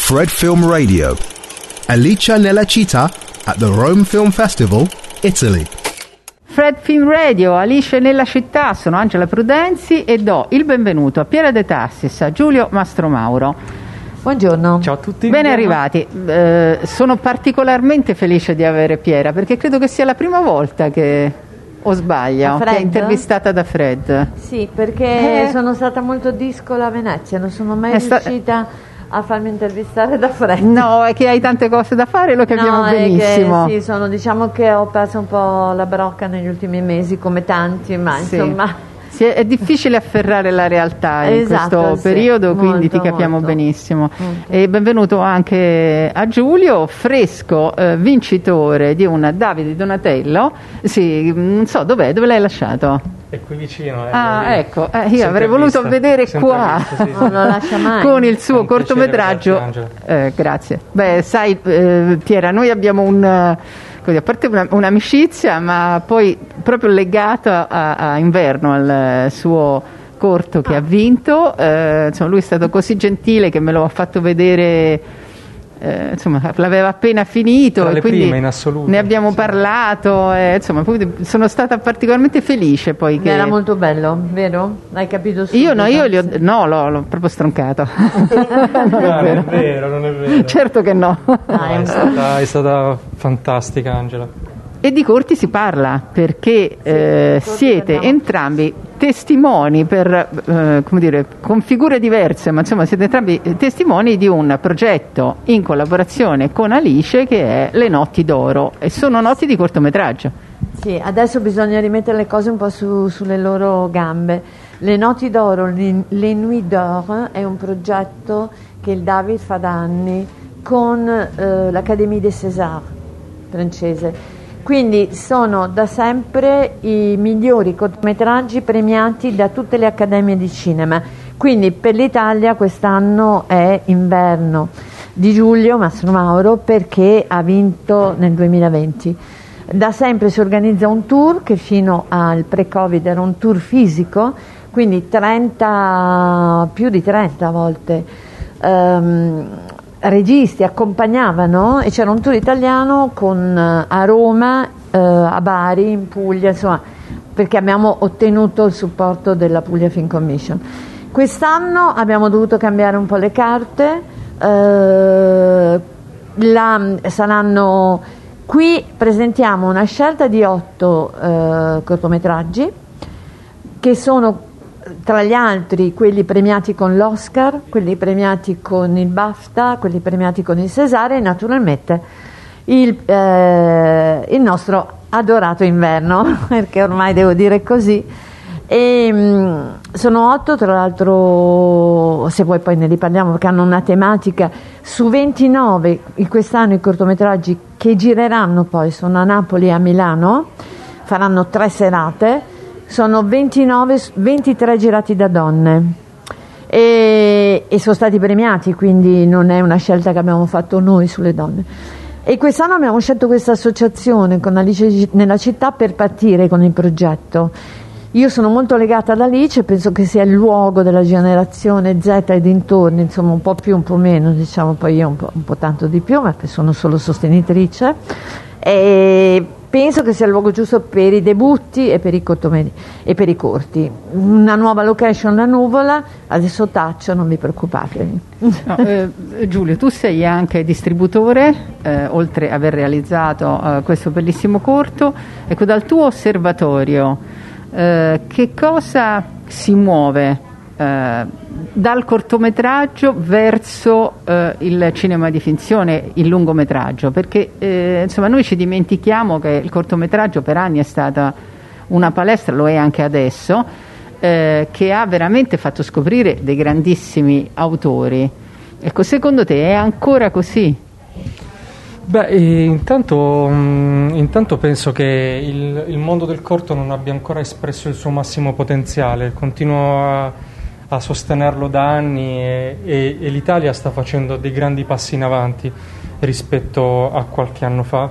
Fred Film Radio. Alicia nella città at the Rome Film Festival, Italy. Fred Film Radio, Alice nella città, sono Angela Prudenzi e do il benvenuto a Piera De Tassis, a Giulio Mastromauro. Buongiorno. Ciao a tutti. Ben arrivati. Sono particolarmente felice di avere Piera perché credo che sia la prima volta che, o sbaglio, che è intervistata da Fred. Sì, perché sono stata molto discola a Venezia, non sono mai riuscita a farmi intervistare da Fred. No, è che hai tante cose da fare, lo capiamo benissimo. Sì, diciamo che ho perso un po' la brocca negli ultimi mesi, come tanti, ma sì. Insomma... È difficile afferrare la realtà in questo periodo, quindi ti capiamo benissimo. E benvenuto anche a Giulio, fresco vincitore di un Davide Donatello. Sì, non so dove l'hai lasciato? È qui vicino. Ecco, io avrei voluto vedere qua sì. Non lo lascia mai. con il suo cortometraggio. Grazie. Beh, sai, Piera, noi abbiamo a parte un'amicizia, ma poi proprio legata a Inverno, al suo corto che ha vinto. Insomma, lui è stato così gentile che me lo ha fatto vedere, insomma, l'aveva appena finito. Tra e le quindi prime in assoluto. Ne abbiamo parlato, insomma, poi sono stata particolarmente felice poi che... Era molto bello, vero? Hai capito subito? L'ho proprio stroncato. Non è vero. Certo che no. È stata fantastica, Angela. E di corti si parla perché siete entrambi testimoni con figure diverse, ma insomma siete entrambi testimoni di un progetto in collaborazione con Alice che è Le Notti d'Oro, e sono notti di cortometraggio. Sì, adesso bisogna rimettere le cose un po' sulle loro gambe. Le Notti d'Oro, Les Nuits d'Or, è un progetto che il David fa da anni con l'Académie des Césars francese. Quindi sono da sempre i migliori cortometraggi premiati da tutte le accademie di cinema. Quindi per l'Italia quest'anno è Inverno di Giulio Mastromauro, perché ha vinto nel 2020. Da sempre si organizza un tour che fino al pre-Covid era un tour fisico, quindi più di 30 volte registi accompagnavano, e c'era un tour italiano a Roma, a Bari, in Puglia, insomma, perché abbiamo ottenuto il supporto della Puglia Film Commission. Quest'anno abbiamo dovuto cambiare un po' le carte, qui presentiamo una scelta di 8 cortometraggi che sono tra gli altri quelli premiati con l'Oscar, quelli premiati con il BAFTA, quelli premiati con il César e naturalmente il nostro adorato Inverno, perché ormai devo dire così. E sono 8, tra l'altro, se vuoi poi ne riparliamo, perché hanno una tematica. Su 29 quest'anno i cortometraggi che gireranno poi sono a Napoli e a Milano, faranno 3 serate. Sono 23 girati da donne e sono stati premiati, quindi non è una scelta che abbiamo fatto noi sulle donne. E quest'anno abbiamo scelto questa associazione con Alice nella città per partire con il progetto. Io sono molto legata ad Alice, penso che sia il luogo della generazione Z e dintorni, insomma un po' più, un po' meno, diciamo, poi io un po' tanto di più, ma sono solo sostenitrice. E penso che sia il luogo giusto per i debutti e per i corti. Una nuova location, La Nuvola, adesso taccio, non vi preoccupate. No, Giulio, tu sei anche distributore, oltre ad aver realizzato questo bellissimo corto. Ecco, dal tuo osservatorio, che cosa si muove dal cortometraggio verso il cinema di finzione, il lungometraggio? Perché insomma noi ci dimentichiamo che il cortometraggio per anni è stata una palestra, lo è anche adesso, che ha veramente fatto scoprire dei grandissimi autori. Ecco, secondo te è ancora così? Beh, intanto penso che il mondo del corto non abbia ancora espresso il suo massimo potenziale. Continuo a sostenerlo da anni e l'Italia sta facendo dei grandi passi in avanti rispetto a qualche anno fa,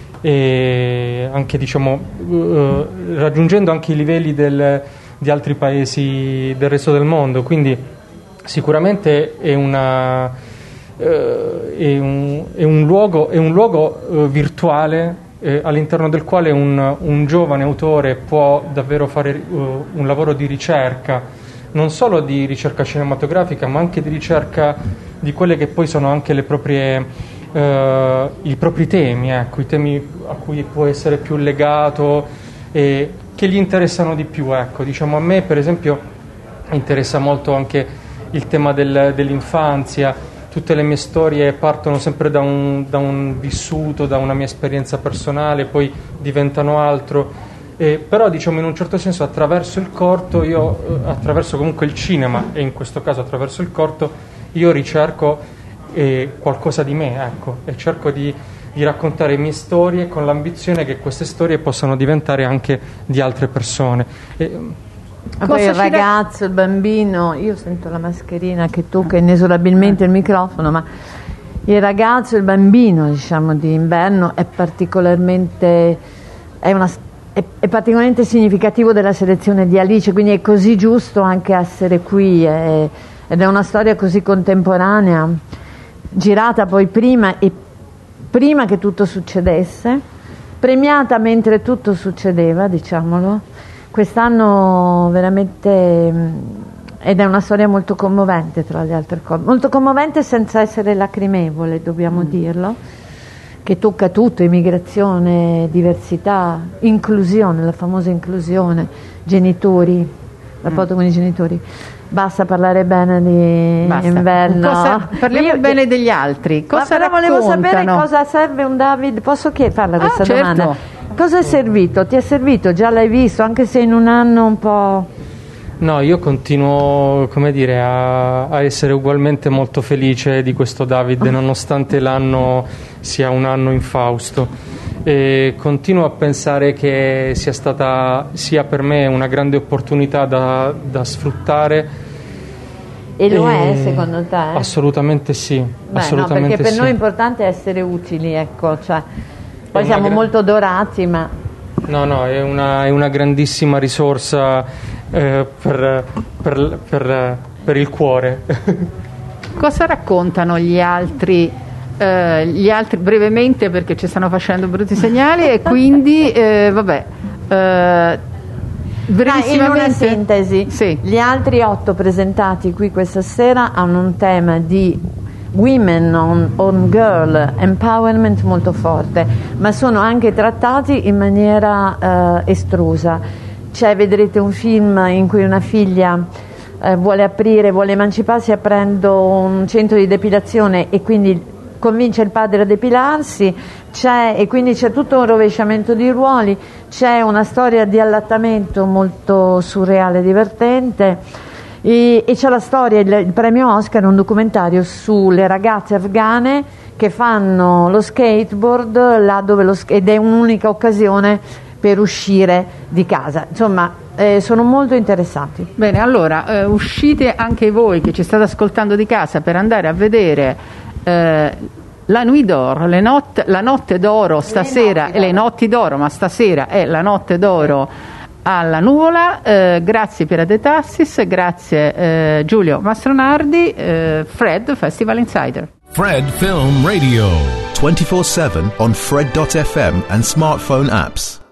e anche raggiungendo anche i livelli di altri paesi del resto del mondo. Quindi sicuramente è è un luogo virtuale all'interno del quale un giovane autore può davvero fare un lavoro di ricerca, non solo di ricerca cinematografica, ma anche di ricerca di quelle che poi sono anche i propri temi, ecco, i temi a cui può essere più legato e che gli interessano di più, ecco. Diciamo, a me per esempio interessa molto anche il tema dell'infanzia. Tutte le mie storie partono sempre da un vissuto, da una mia esperienza personale, poi diventano altro. Però diciamo in un certo senso attraverso il corto, attraverso comunque il cinema, e in questo caso attraverso il corto, io ricerco qualcosa di me, ecco, e cerco di raccontare le mie storie con l'ambizione che queste storie possano diventare anche di altre persone. Poi il ragazzo, il bambino, io sento la mascherina che tocca inesorabilmente il microfono, ma il ragazzo, il bambino, diciamo, di Inverno è particolarmente significativo della selezione di Alice, quindi è così giusto anche essere qui, ed è una storia così contemporanea, girata poi prima che tutto succedesse, premiata mentre tutto succedeva, diciamolo. Quest'anno veramente, ed è una storia molto commovente tra le altre cose, molto commovente senza essere lacrimevole, dobbiamo dirlo, che tocca tutto: immigrazione, diversità, inclusione, la famosa inclusione, genitori, rapporto con i genitori. Basta parlare bene di Inverno. Parliamo bene degli altri. Cosa volevo sapere raccontano? Cosa serve un David. Posso farla questa domanda? Certo. Cosa è servito? Ti è servito? Già l'hai visto, anche se in un anno un po'... No, io continuo, come dire, a essere ugualmente molto felice di questo David, nonostante l'anno sia un anno infausto. E continuo a pensare che sia per me una grande opportunità da sfruttare. E lo è, secondo te? Assolutamente sì. Beh, assolutamente no, perché per sì. noi è importante essere utili, ecco, cioè, poi siamo molto dorati, ma... No, è una grandissima risorsa per il cuore. Cosa raccontano gli altri brevemente, perché ci stanno facendo brutti segnali, e quindi brevissimamente, in una sintesi, sì. Gli altri 8 presentati qui questa sera hanno un tema di women on girl empowerment molto forte, ma sono anche trattati in maniera estrusa. Vedrete un film in cui una figlia vuole emanciparsi aprendo un centro di depilazione e quindi convince il padre a depilarsi, e quindi c'è tutto un rovesciamento di ruoli, c'è una storia di allattamento molto surreale e divertente. E c'è la storia, il premio Oscar è un documentario sulle ragazze afghane che fanno lo skateboard là dove ed è un'unica occasione per uscire di casa. Insomma, sono molto interessati. Bene, allora uscite anche voi che ci state ascoltando di casa per andare a vedere la Nuit d'Or, la notte d'oro stasera, le notti d'oro, ma stasera è la notte d'oro alla Nuvola. Grazie Piera De Tassis, grazie Giulio Mastronardi. Fred, Festival Insider. Fred Film Radio 24/7 on Fred.fm and smartphone apps.